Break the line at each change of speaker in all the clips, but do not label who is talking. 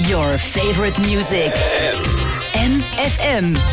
Your favorite music. MFM.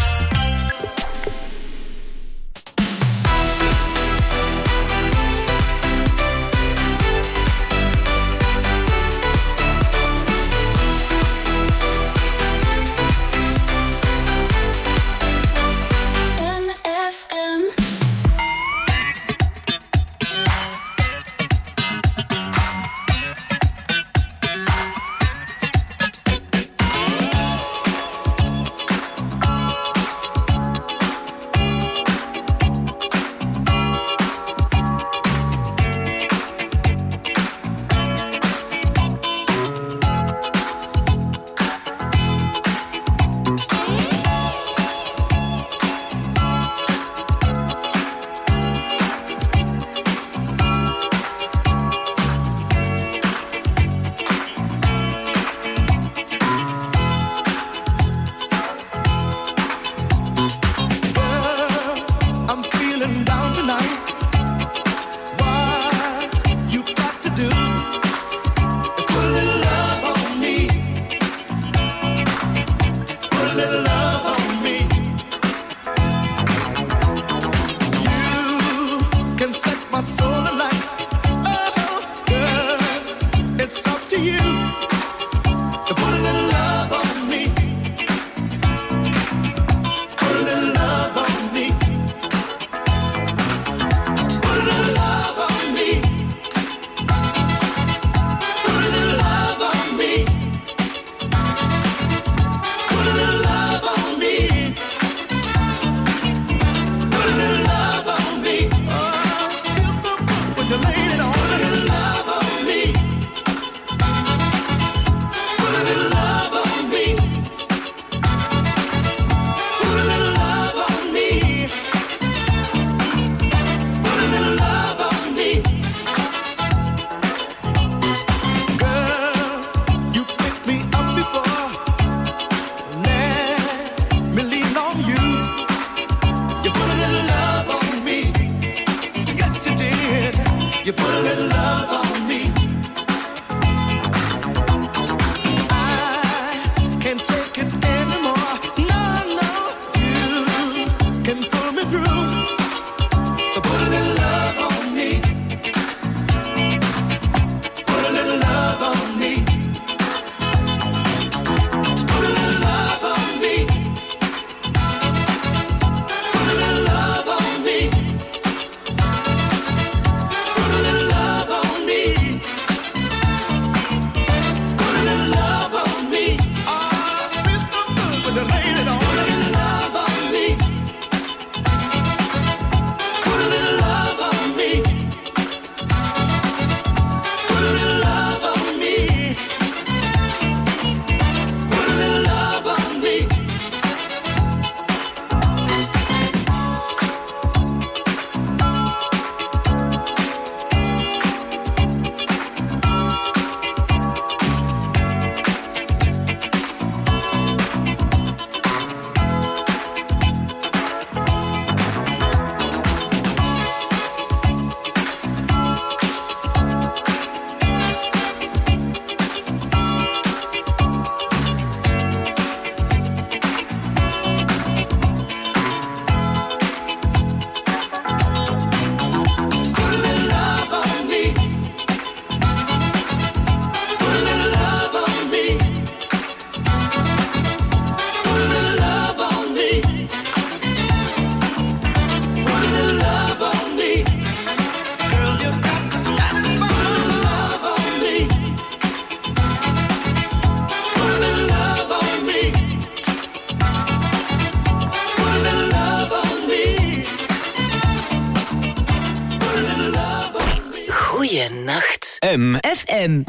Goeienacht.
MFM.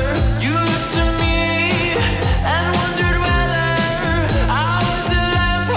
You looked to me and wondered whether I was the lamp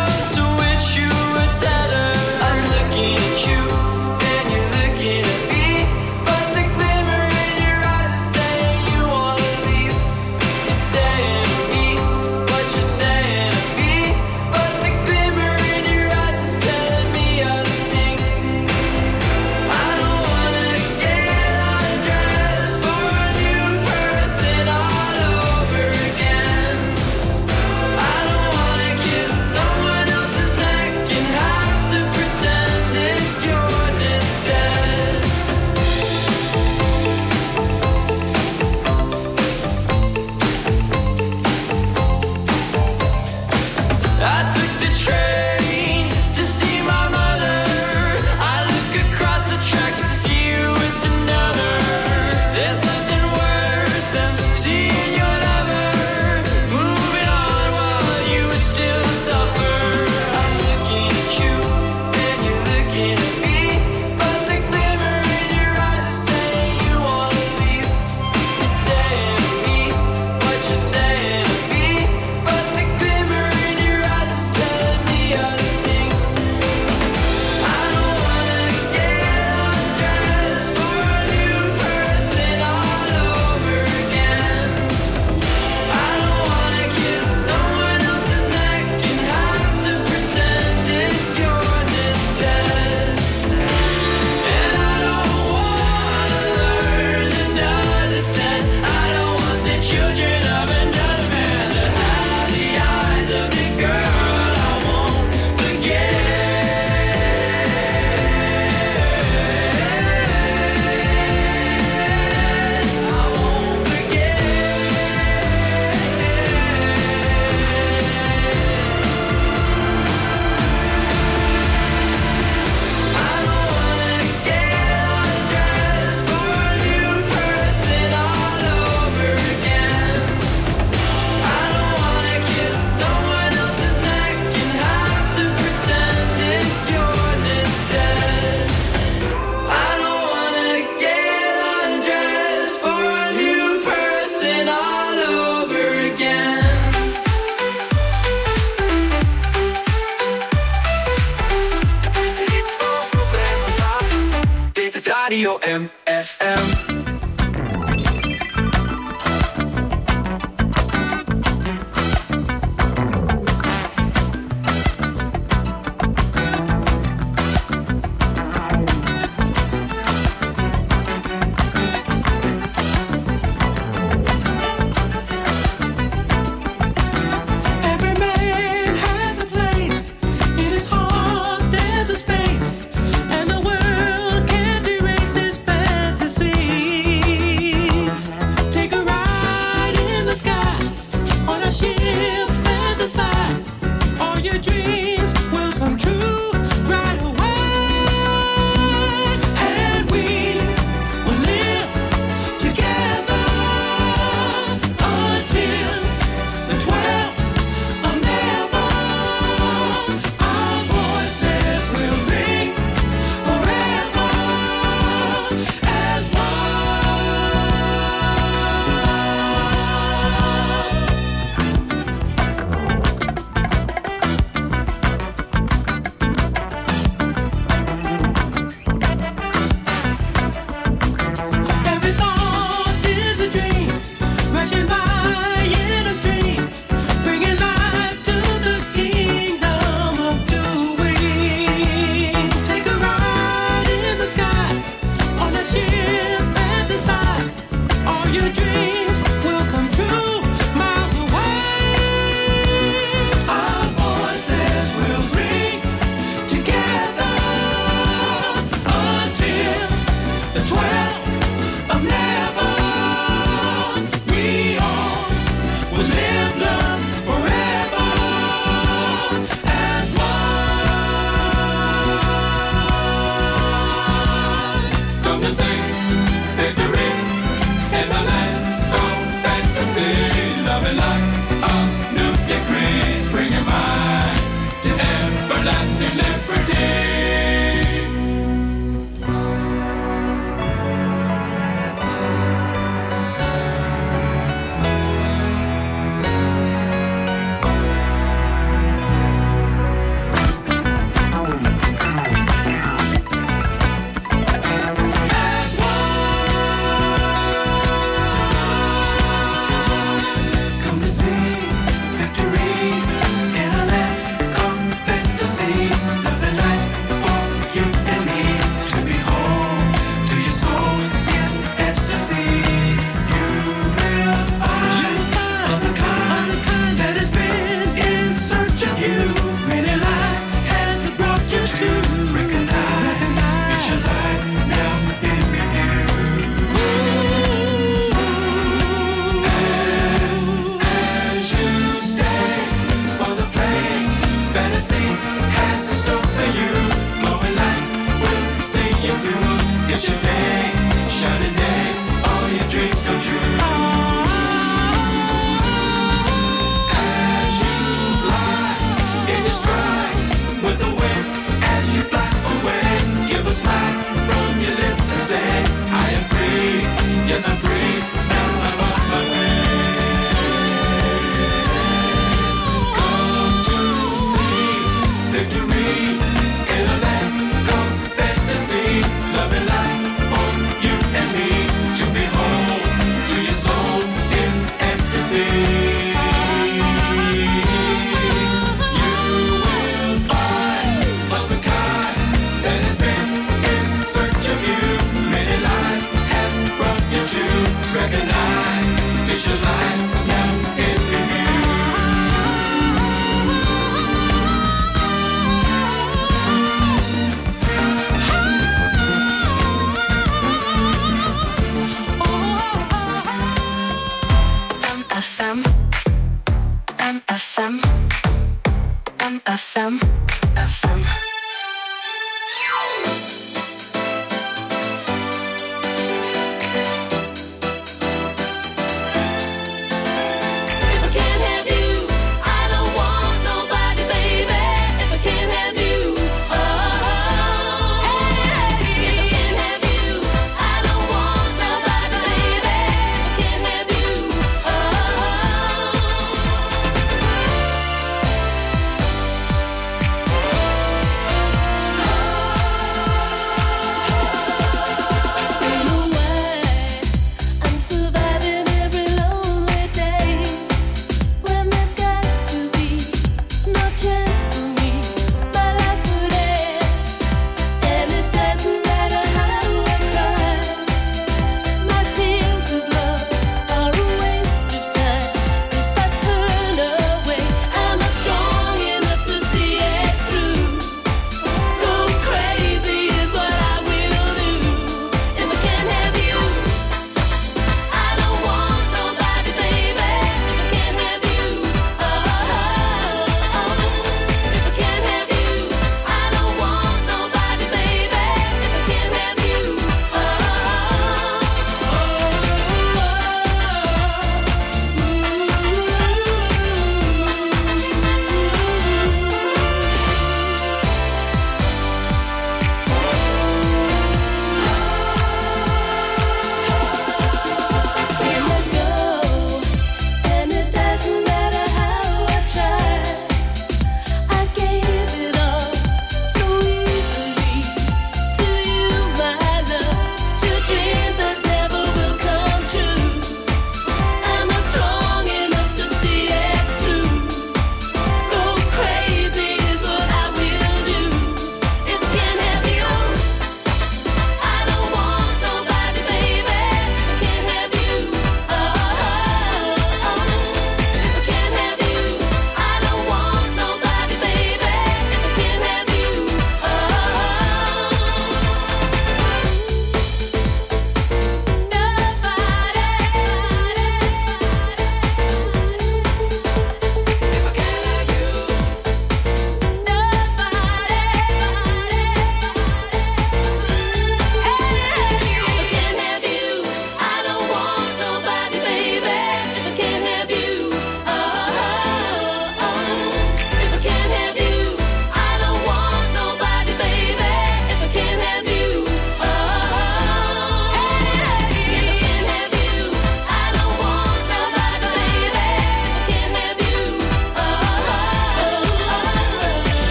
COMFM.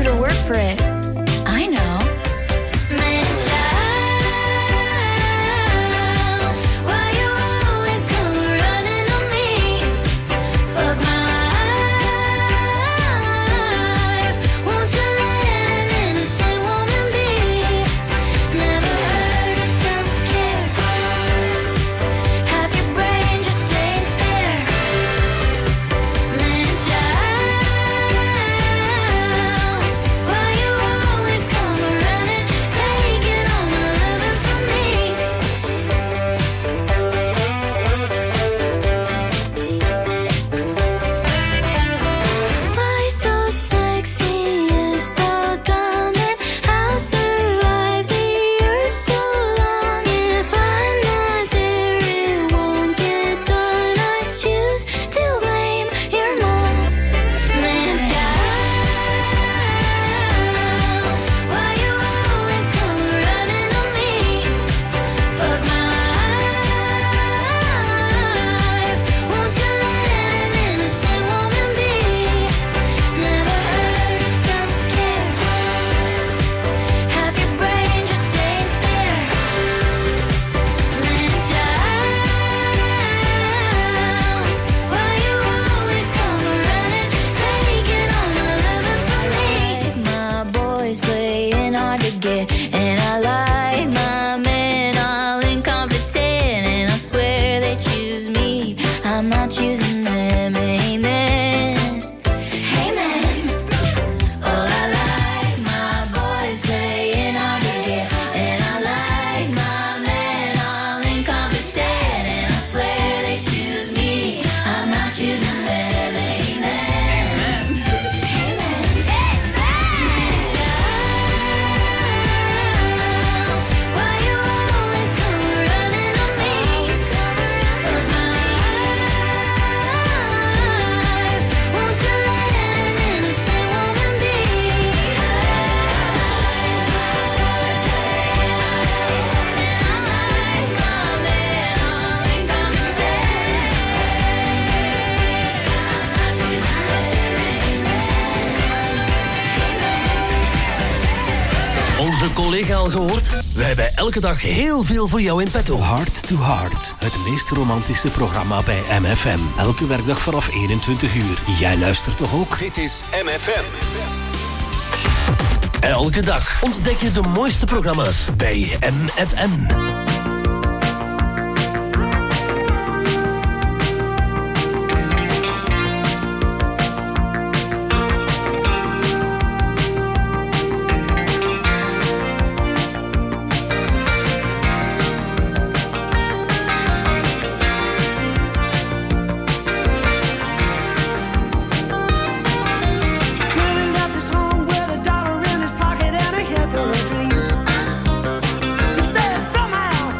you to work for it. I know. Man, child, why you always come running on me? Fuck my life. Won't you let an innocent woman be? Never heard of self-care. Half your brain just ain't there. Man, child, why you always come running, taking all my loving from me? Why so sexy, you so dumb, and how survive the earth so long? If I'm not there, it won't get done. I choose to blame your mom. Man, child, why you always come running on me? Fuck my life. Won't you let an innocent woman be? Never heard of self-care. Half your brain just ain't there. Man, child, why you always come running, taking all my loving from me? My boys playing hard to get, and I like my men all incompetent, and I swear they choose me, I'm not choosing them. Amen. Amen. Oh, I like my boys playing hard to get, and I like my men all incompetent, and I swear they choose me, I'm not choosing them. Amen. Amen. Man, child, why you always come running on me? Fuck my life. Won't you let an innocent woman be?
Onze collega al gehoord? We hebben elke dag heel veel voor jou in petto.
Heart to Heart, het meest romantische programma bij MFM. Elke werkdag vanaf 21 uur. Jij luistert toch ook?
Dit is MFM.
Elke dag ontdek je de mooiste programma's bij MFM.
Running out this home with $1 in his pocket and a head full of dreams. He said somehow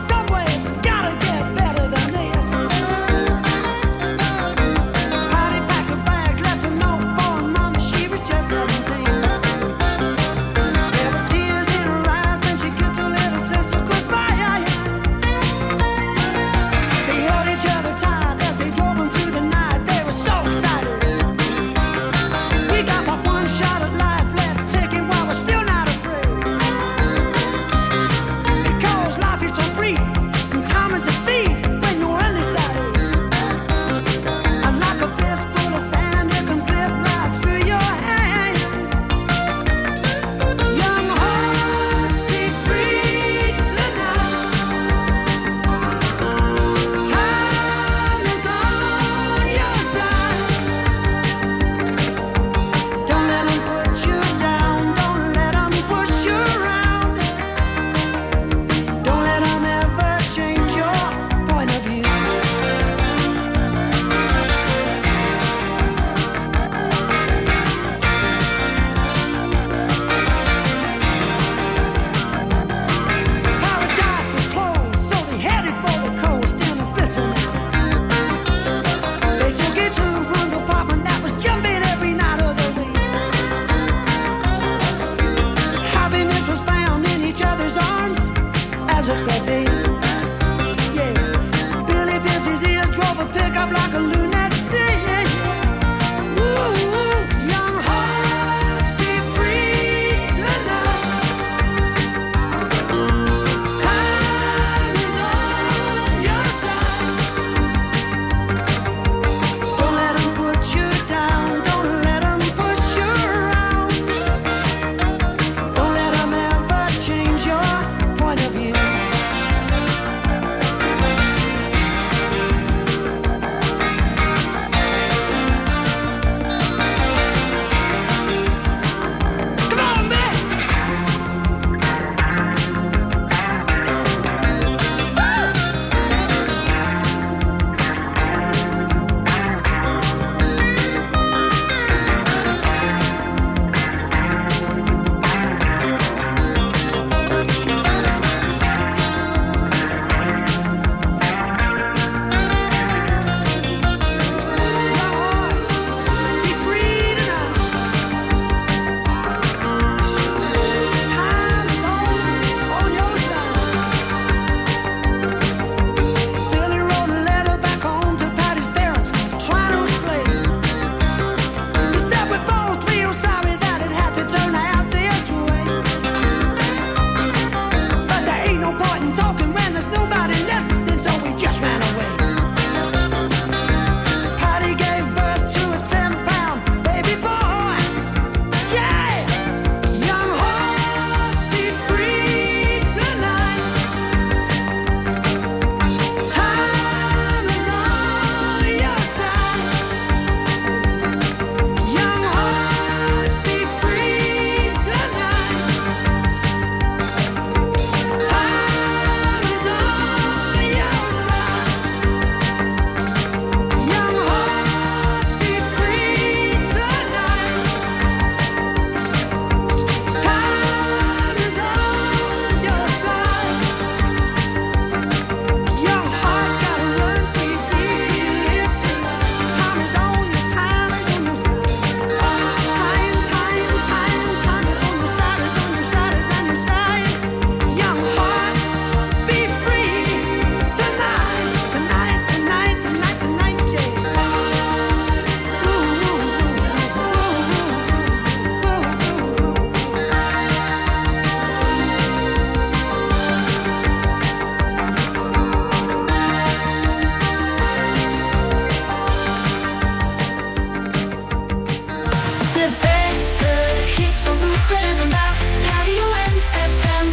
vroeger en vandaag, Radio NFM.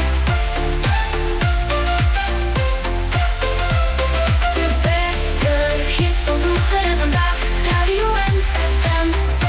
De beste hits van vroeger en vandaag, Radio NFM.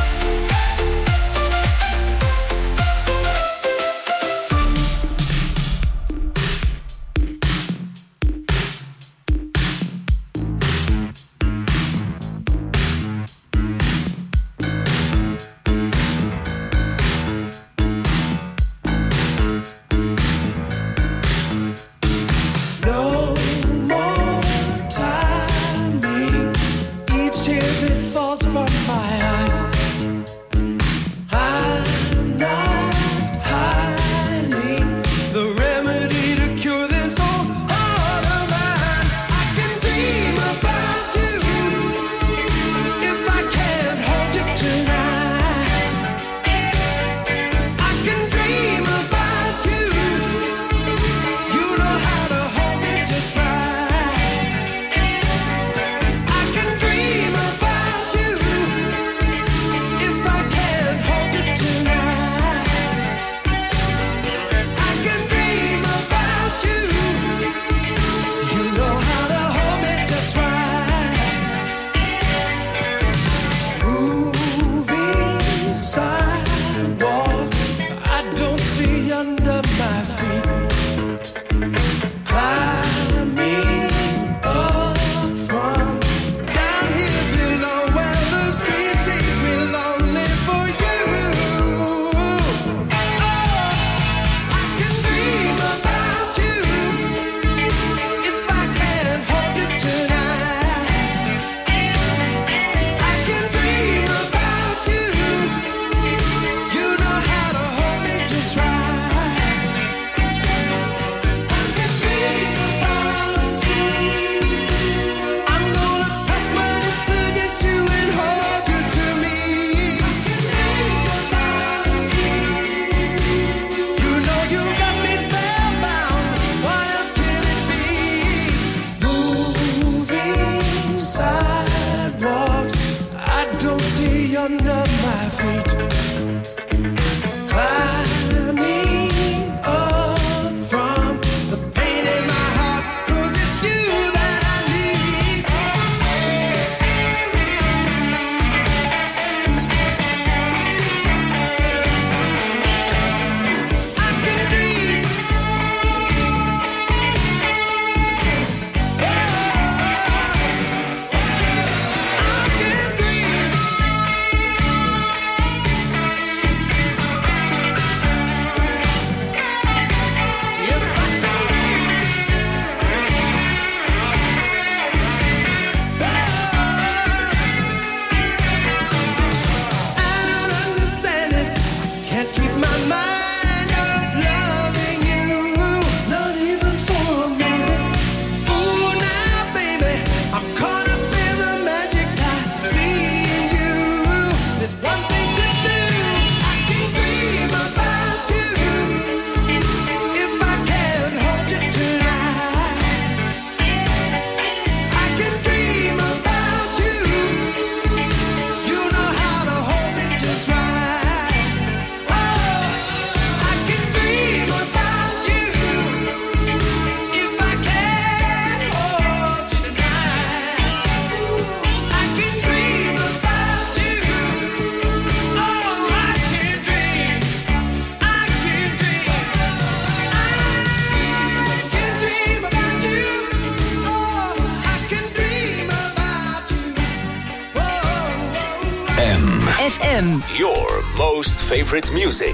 FM.
Your most favorite music.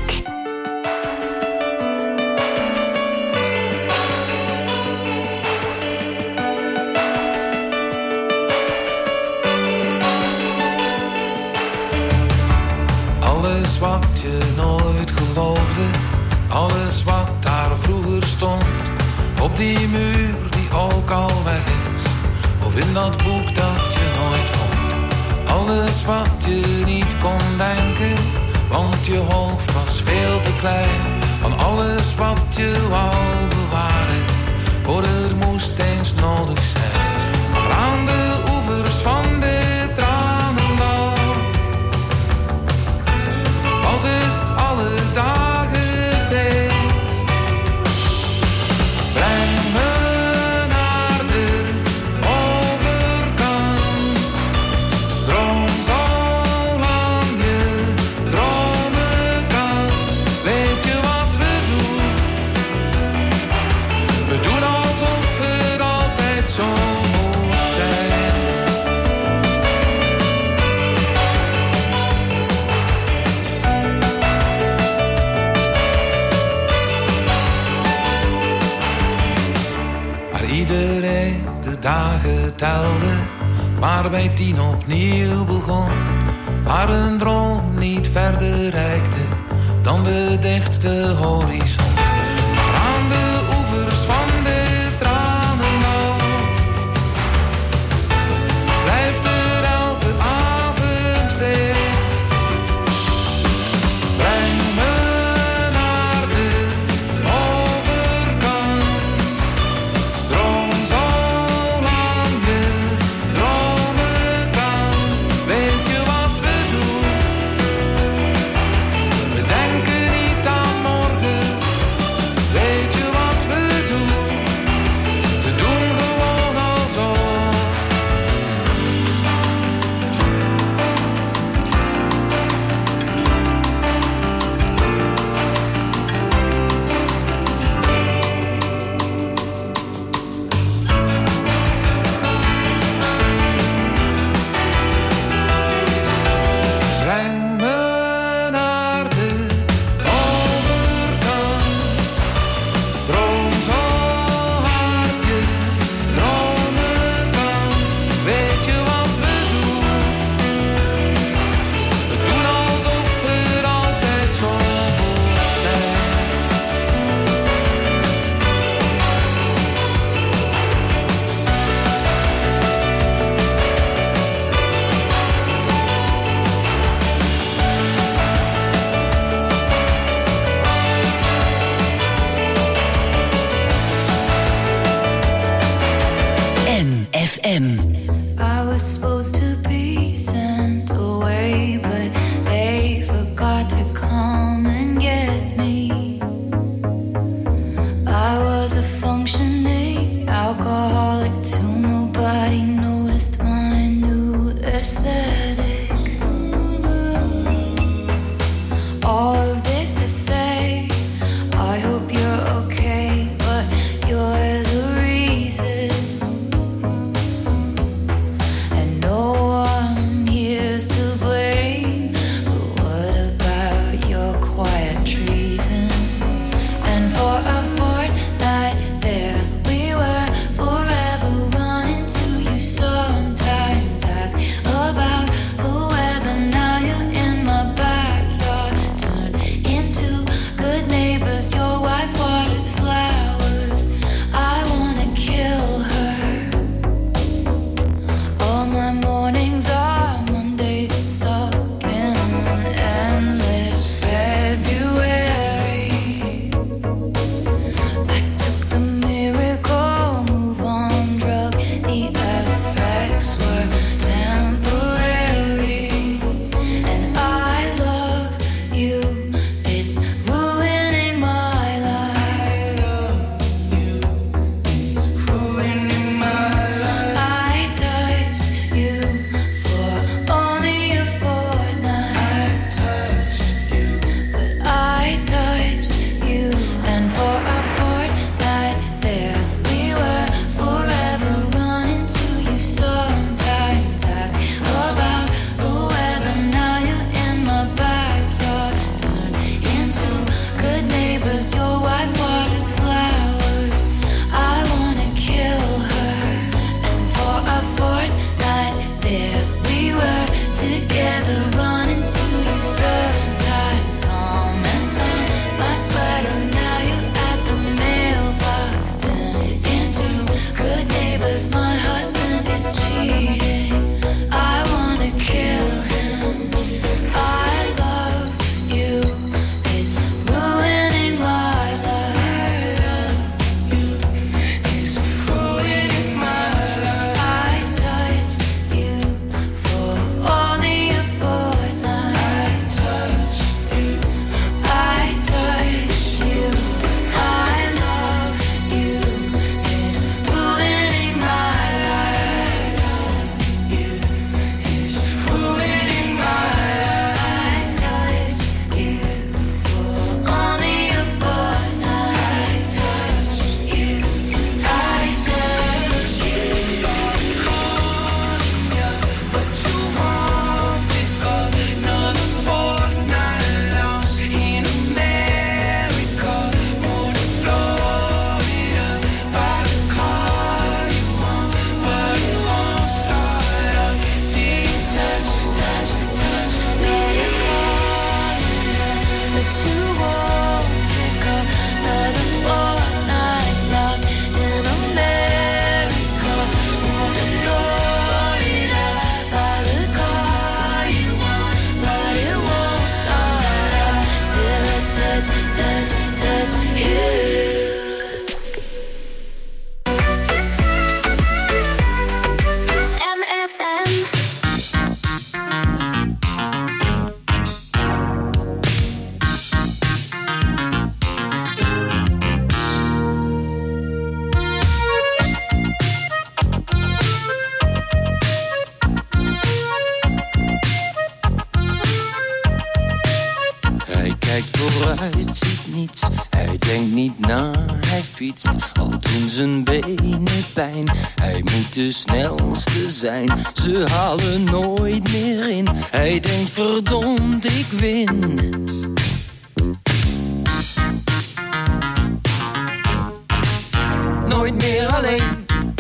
Alles wat je nooit geloofde, alles wat daar vroeger stond, op die muur die ook al weg is, of in dat boek dat je nooit vond. Alles wat je niet kon denken, want je hoofd was veel te klein. Van alles wat je wou bewaren, voor het moest eens nodig zijn. Maar aan de oevers van dit tranendal was het alle dagen telde, maar bij 10 opnieuw begon. Waar een droom niet verder reikte dan de dichtste horizon. Maar aan de oevers van de tranendal blijft er elke avond feest. Breng me naar de overkant. Droom zo lang je dromen kan. Weet je wat we doen? We denken niet aan morgen. Weet je wat we doen? We doen gewoon alsof. Breng me naar de overkant. Droom zo hard je dromen kan. Weet je wat we doen? We doen alsof er altijd zon moest zijn.
MFM.
I was supposed to be sent away, but they forgot to come and get me. I was a functioning alcoholic till nobody noticed my new aesthetic. All of this to say, I hope you're okay, but you're the reason.
Al doen zijn benen pijn, hij moet de snelste zijn. Ze halen nooit meer in, hij denkt verdomd ik win. Nooit meer alleen,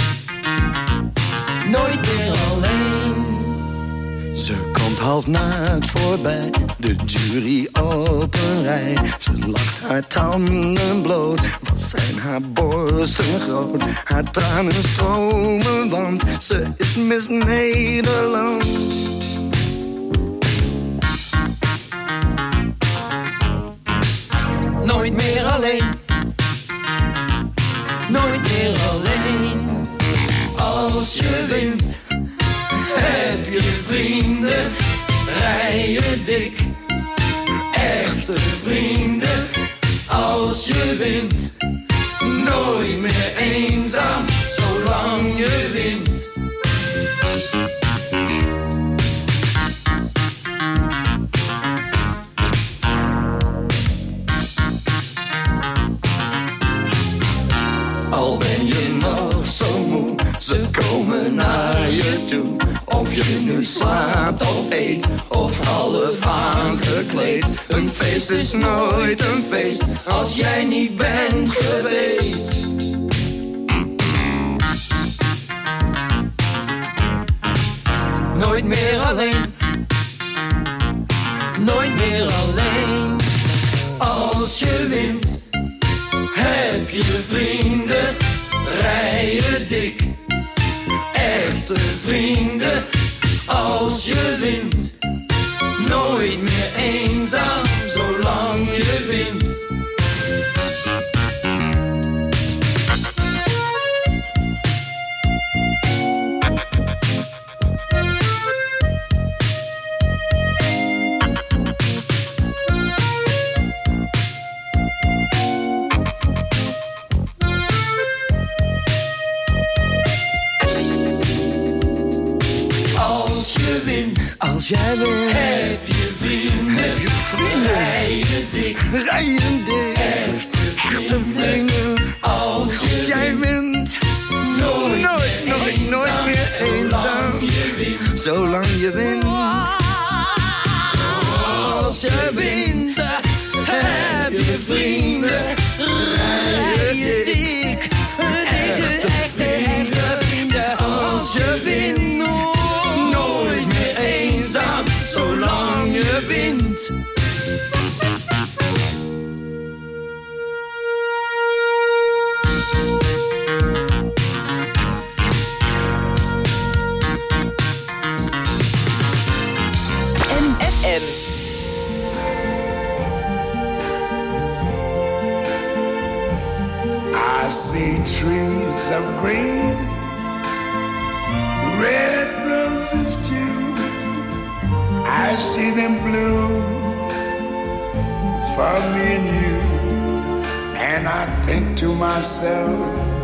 nooit meer alleen.
Ze komt half naakt voorbij, de jury op een rij. Ze lacht haar tanden bloot, wat zijn haar borsten groot. Haar tranen stromen, want ze is Miss Nederland.
Nooit meer alleen, nooit meer alleen. Als je wint, heb je vrienden, rijden dik. Echte vrienden, als je wint. Nooit meer eenzaam, zolang je wint. Al ben je nog zo moe, ze komen naar je toe. Of je nu slaapt of eet, of half aangekleed. Een feest is nooit een feest, als jij niet bent geweest. Nooit meer alleen, nooit meer alleen. Als je wint, heb je vrienden, rijden dik. Echte vrienden, als je wint. Nooit meer eenzaam, zolang je wint.
Als jij wint,
heb je vrienden,
rijden dik. Echte vrienden, als jij wint. Nooit meer eenzaam, zolang je wint.
Als je wint, heb je vrienden, rijden dik. Echte vrienden, als je wint. Zolang je wint.
MFM.
I see trees of green, red roses too. I see them bloom for me and you, and I think to myself,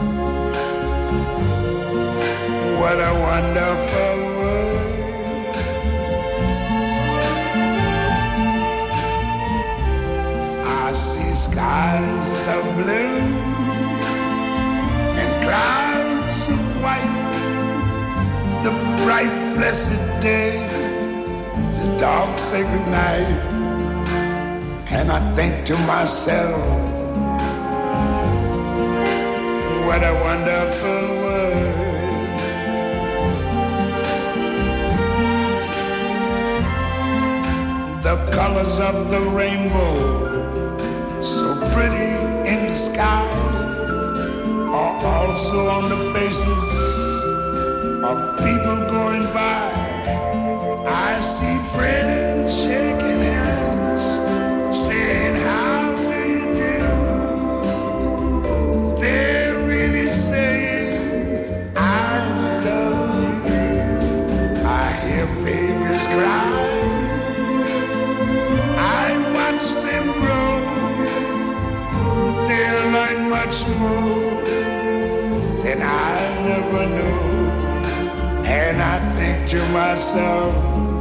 what a wonderful world. I see skies of blue and clouds of white, the bright blessed day, the dark sacred night, and I think to myself, what a wonderful world. The colors of the rainbow, so pretty in the sky, are also on the faces of people going by. I see friends shaking hands, saying how do you do, much more than I never knew. And I think to myself,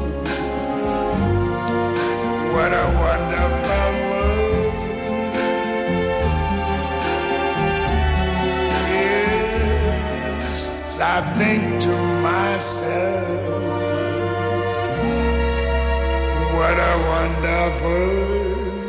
what a wonderful world. Yes, I think to myself, what a wonderful world.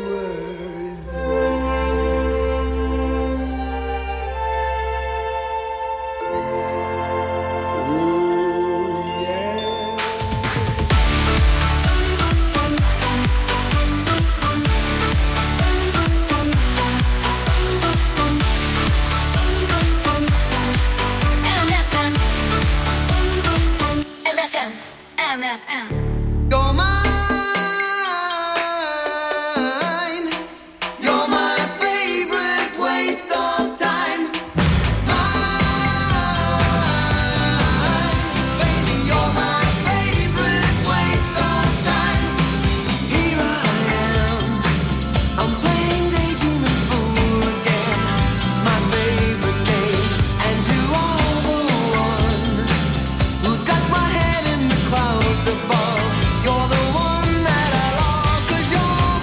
You're mine. You're my favorite waste of time. Mine. Baby, you're my favorite waste of time. Here I am. I'm playing daydreaming fool again. My favorite game. And you are the one who's got my head in the clouds above. You're the one that I love, 'cause you're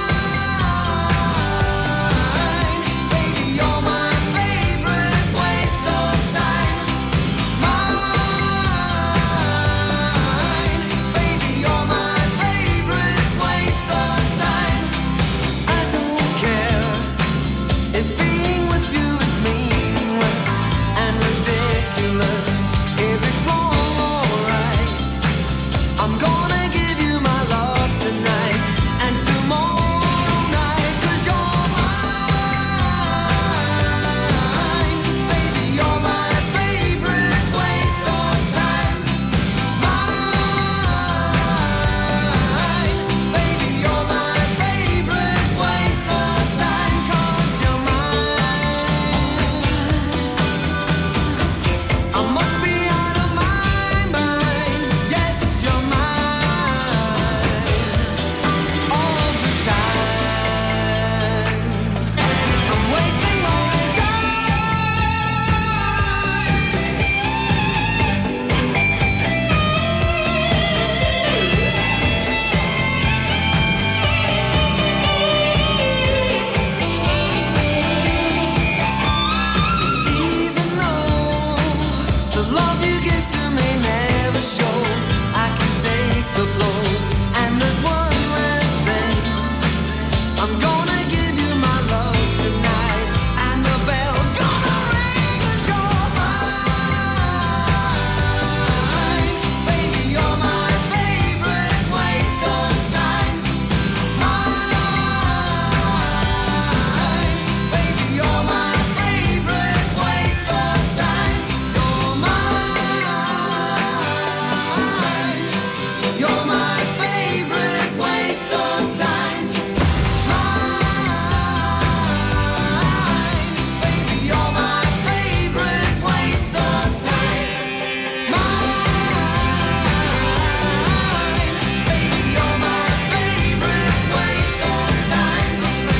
mine. Baby, you're my favorite waste of time. Mine. Baby, you're my favorite waste of time. I don't care if being with you is meaningless and ridiculous. If it's wrong or right, I'm gonna give you my love tonight and tomorrow night, 'cause you're mine. Baby, you're my favorite waste of time. Mine. Baby, you're my favorite waste of time, 'cause you're mine. I must be out of my mind. Yes, you're mine all the time. I'm wasting my Even though the love you give to me never shows, I can take the blows. And there's one last thing, I'm gonna give you my love tonight, and the bell's gonna ring, and you're mine. Baby, you're my favorite waste of time. Mine. Baby, you're my favorite waste of time. You're mine. You're my favorite waste of time. Mine. Baby, you're my favorite waste of time. Mine. Baby, you're my favorite waste of time.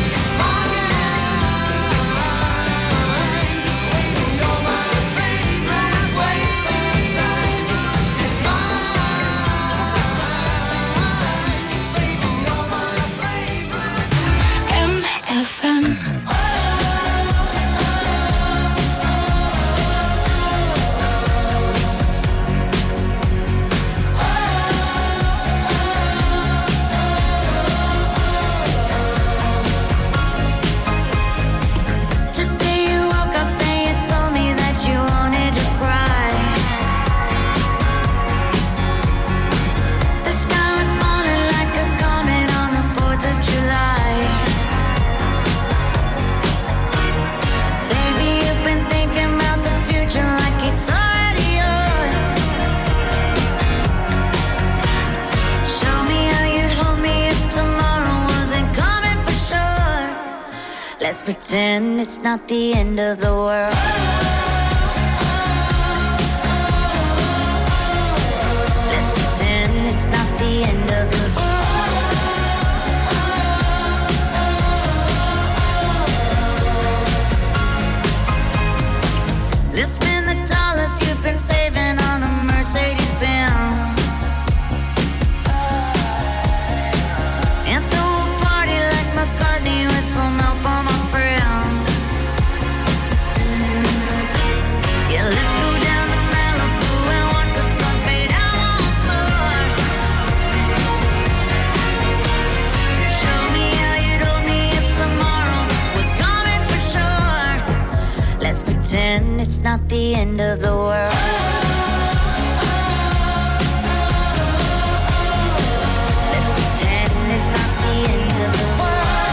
Baby, you're my favorite waste of time. Baby, you're my favorite.
MFM.
Today you woke up and you told me that you wanted to cry. The sky was falling like a comet on the 4th of July. Baby, you've been thinking about the future like it's already yours. Show me how you'd hold me if tomorrow wasn't coming for sure. Let's pretend it's not the end of the world. Let's pretend it's not the end of the world.
pretend it's not the end of the world. Let's pretend it's not the end of the world.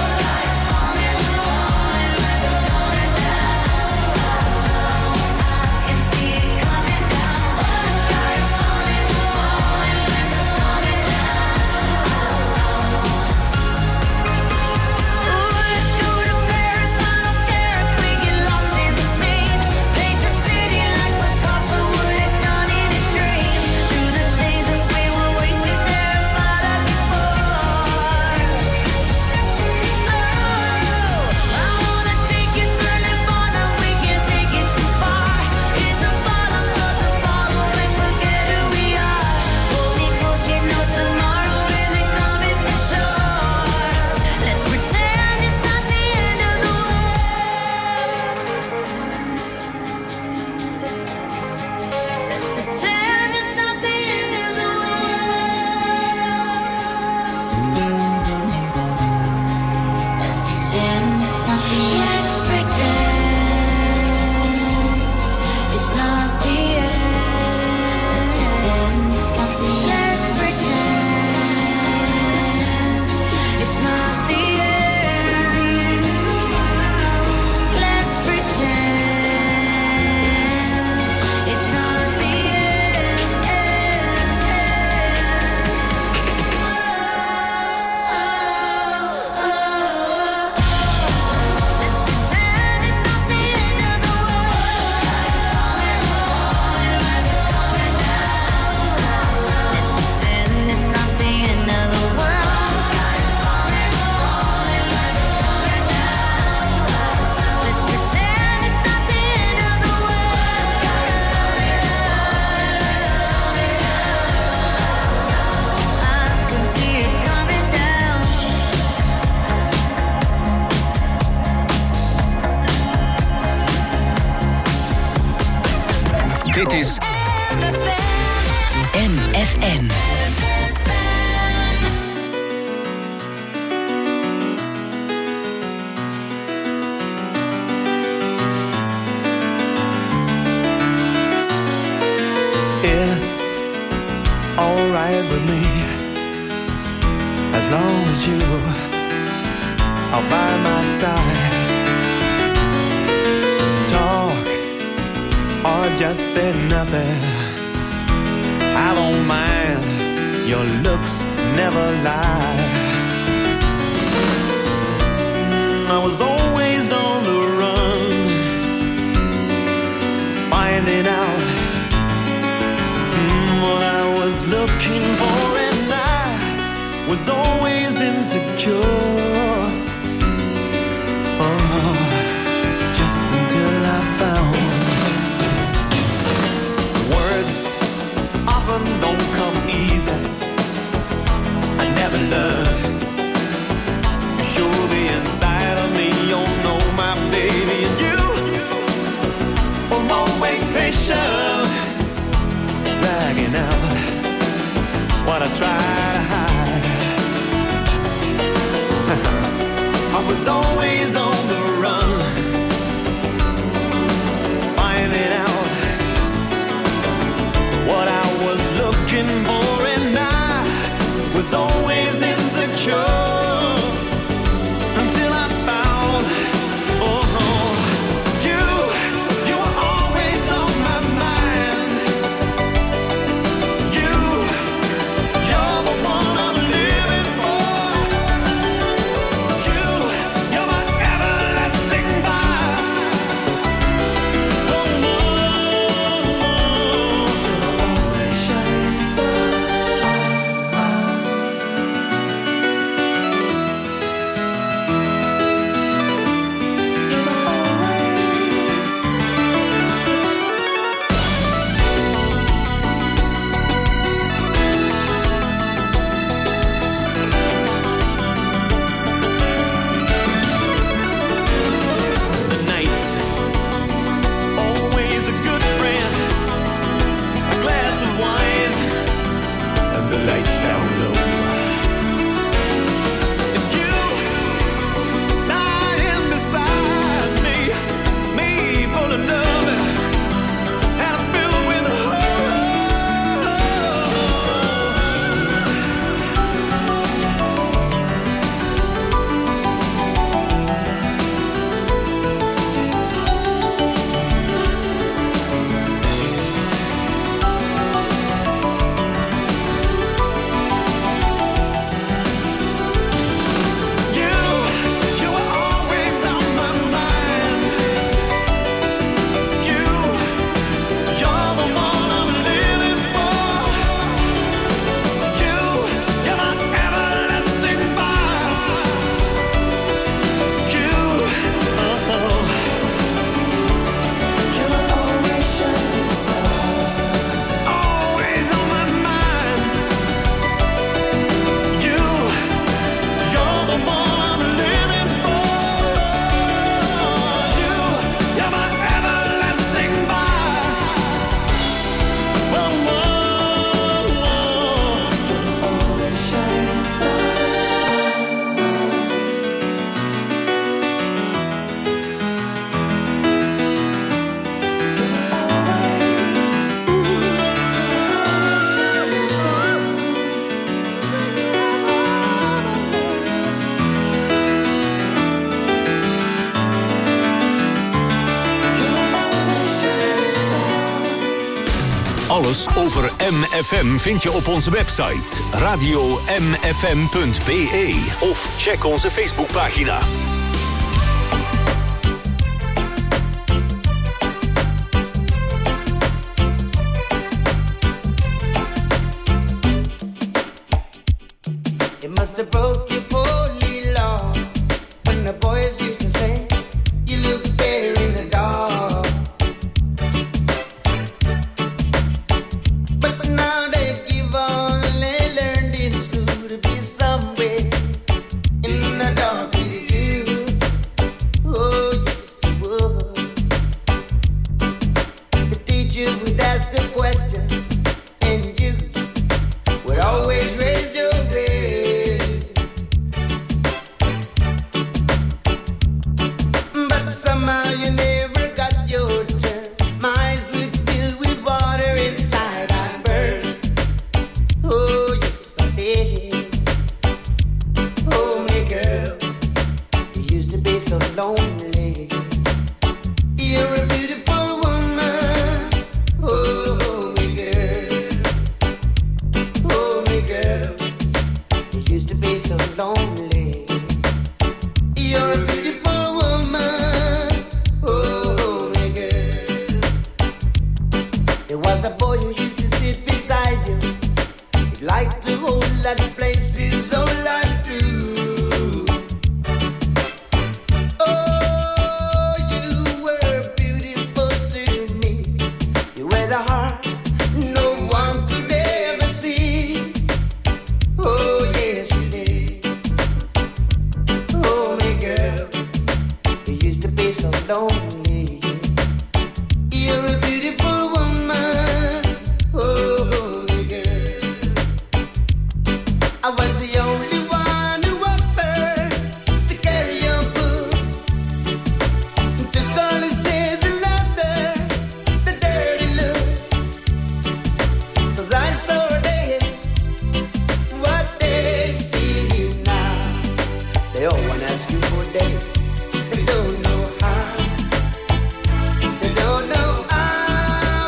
Dit is
MFM.
It's alright with me, as long as you are by my side. Talk or just say nothing, I don't mind, your looks never lie. I was always on the run, finding out what I was looking for, and I was always insecure. Oh, just until I found words often don't come easy. I never learned to show the inside of me. You know my baby, and you were always patient, dragging out what I try to hide.
Alles over MFM vind je op onze website radio.mfm.be of check onze Facebookpagina.
It must have broke your poorly law when the boys used to say you look better in the dark. But now they give all they learned in school to be somewhere in the dark with you. Oh, yes, you would. The teacher would ask a question and you would always raise your head. But somehow you never got your turn. My eyes would fill with water inside I burn. Oh, yes, I did. Oh, my girl, you used to be so lonely. You're a beautiful woman. Oh, my girl. Oh, my girl, you used to be so lonely. You're a beautiful woman. Oh, my girl. There was a boy who used to sit beside you. He liked to hold that places so like you. Oh, you were beautiful to me. You had a heart no one could ever see. Oh, yes, you did. Oh, my girl, you used to be so lonely. You're a beautiful woman. Oh, my girl, I was the only one who offered to carry your book. Took all his tears and laughter, the dirty look. 'Cause I saw they what they see you now. They all wanna ask you for dates. They don't know how. They don't know how.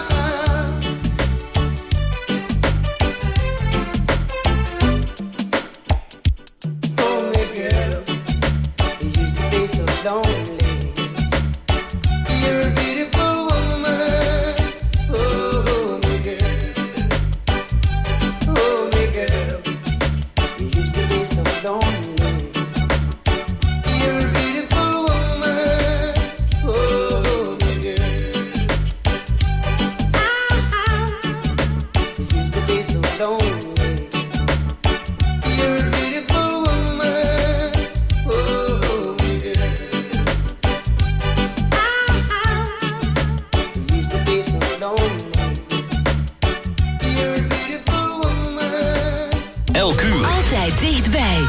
Oh, my girl, you used to be so lonely. You're a beautiful woman. Oh, my girl. Oh, my girl, you used to be so lonely. You're a beautiful woman. Oh, my girl. You used to be so lonely. You're a beautiful woman. Oh, my girl. You used to be so lonely. You're a beautiful woman.
Elk uur.
Altijd dichtbij.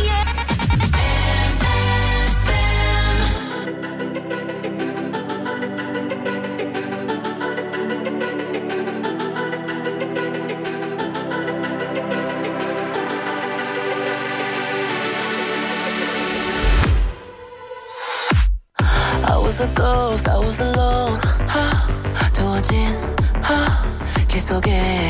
I was a ghost, I was alone. 두어진 길 속에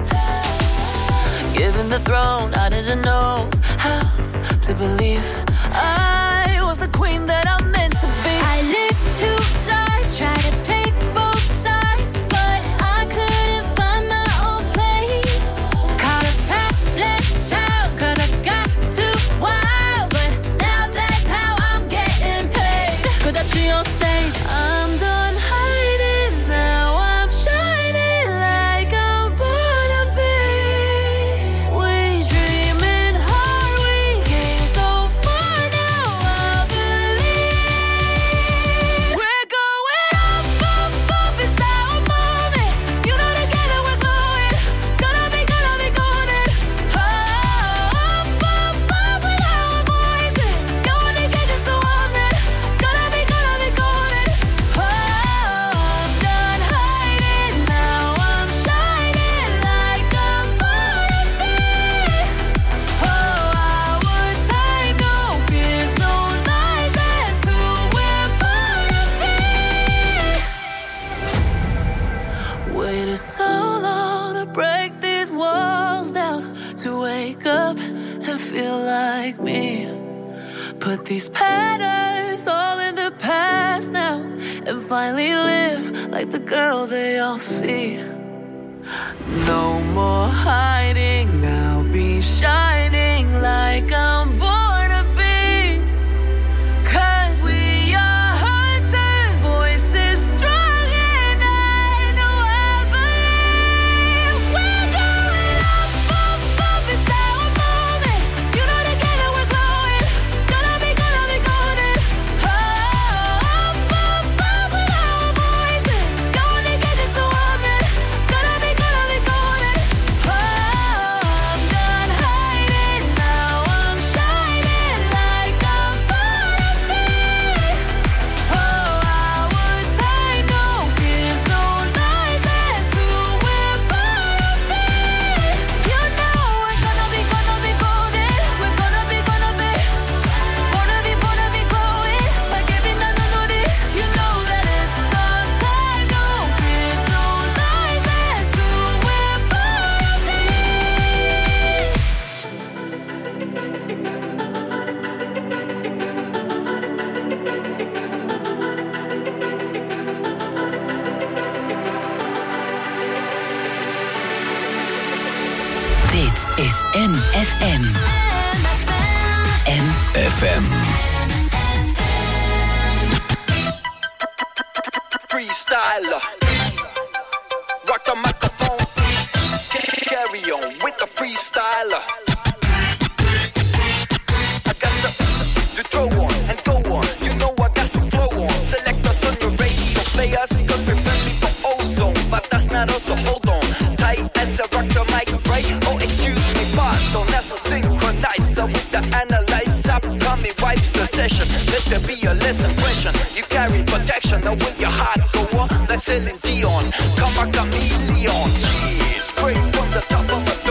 given the throne, I didn't know how to believe I was the queen that I'm meant to be. I lived two lives, tried to play both sides, but I couldn't find my own place. Caught a black child, 'cause I got too wild, but now that's how I'm getting paid. 끝없이 on stage, I'm done hiding, now I'm shining like I'm born to be. We dreaming hard, we came so far now.
like me. Put these patterns all in the past now, and finally live like the girl they all see. No more hiding, now be shining like I'm born to be. 'Cause we are hunters, voices strong and I know I believe. We're going up, up, up, it's our moment. You know together we're glowing. Gonna be golden. Up, up, up with our voices. Going to get just a woman. Gonna be golden. Oh, I'm done hiding, now I'm shining like I'm born to be. Oh, our time, no fears, no lies, that's who we're born to be. You know we're gonna be golden. We're gonna be glowing like every night on it. You know that it's our time, no fears, no lies, that's who we're born to be.
Dit is MFM.
FM.
Freestyler, rock the microphone, carry on with the freestyler. I got to throw on and go on, you know I got to flow on. Select us on your radio, play us, cause we're friendly for ozone. But that's not us, so hold on, tight as a rock the mic, right? Oh, excuse me, pardon, that's a synchronizer with the analyzer. Upcoming wipes the session, let there be a less impression. You carry protection, now with your heart go on like Celine Dion. Come a chameleon, yeah, straight from the top of a